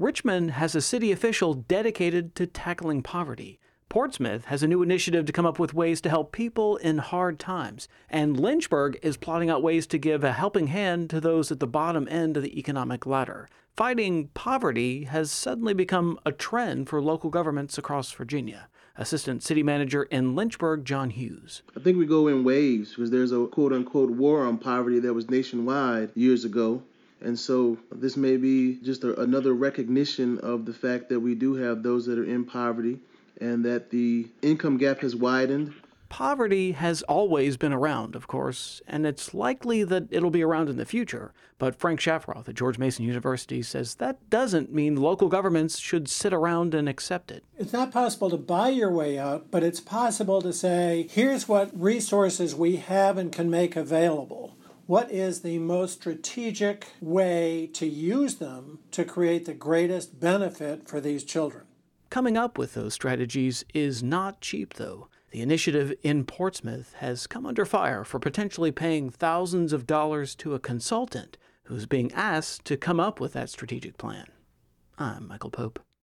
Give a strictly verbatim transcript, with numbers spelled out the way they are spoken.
Richmond has a city official dedicated to tackling poverty. Portsmouth has a new initiative to come up with ways to help people in hard times. And Lynchburg is plotting out ways to give a helping hand to those at the bottom end of the economic ladder. Fighting poverty has suddenly become a trend for local governments across Virginia. Assistant City Manager in Lynchburg, John Hughes. I think we go in waves because there's a quote-unquote war on poverty that was nationwide years ago. And so this may be just a, another recognition of the fact that we do have those that are in poverty and that the income gap has widened. Poverty has always been around, of course, and it's likely that it'll be around in the future. But Frank Shafroth at George Mason University says that doesn't mean local governments should sit around and accept it. It's not possible to buy your way out, but it's possible to say, here's what resources we have and can make available. What is the most strategic way to use them to create the greatest benefit for these children? Coming up with those strategies is not cheap, though. The initiative in Portsmouth has come under fire for potentially paying thousands of dollars to a consultant who's being asked to come up with that strategic plan. I'm Michael Pope.